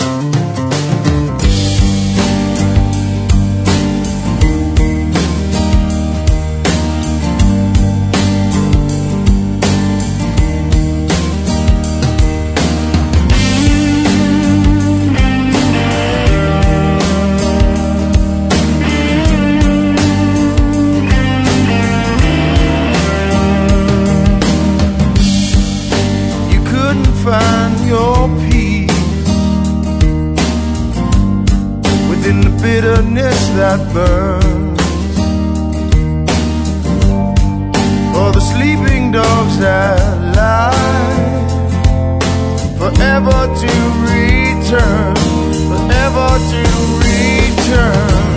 Find your peace within the bitterness that burns. For the sleeping dogs that lie, forever to return, forever to return.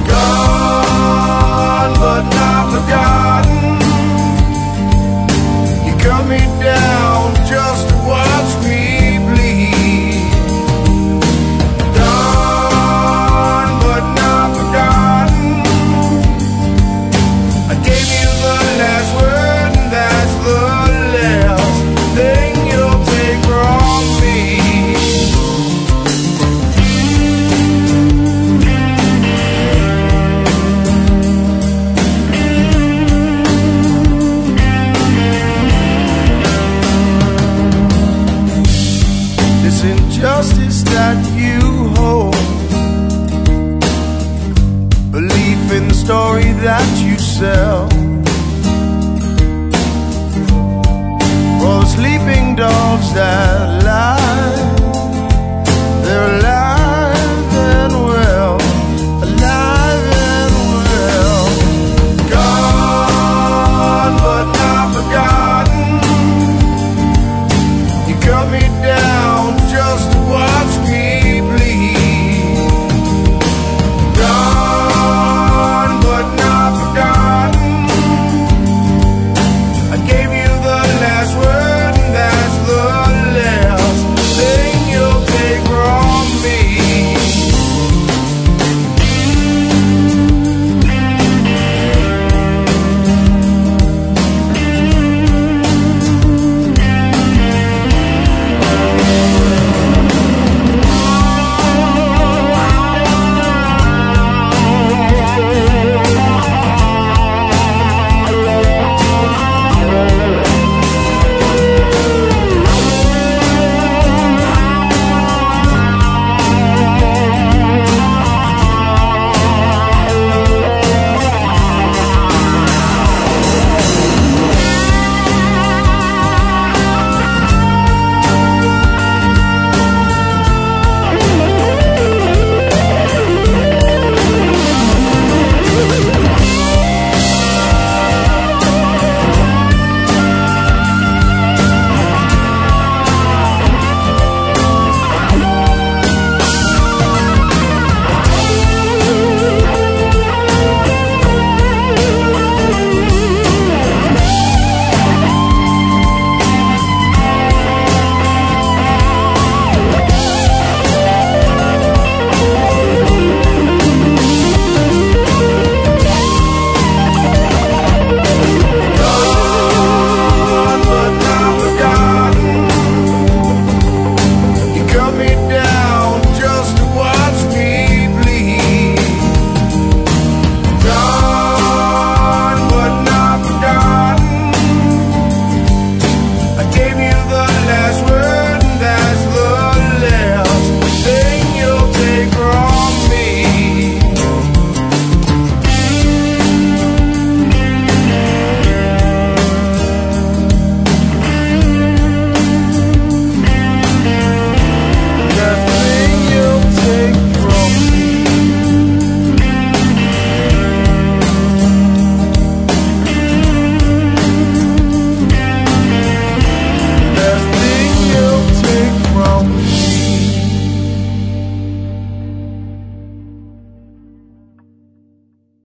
Gone but not forgotten. You cut me down just to watch me bleed. Gone but not forgotten. I gave you the last word, and that's the last thing you'll take from me. Injustice that you hold, belief in the story that you sell. For the sleeping dogs that lie,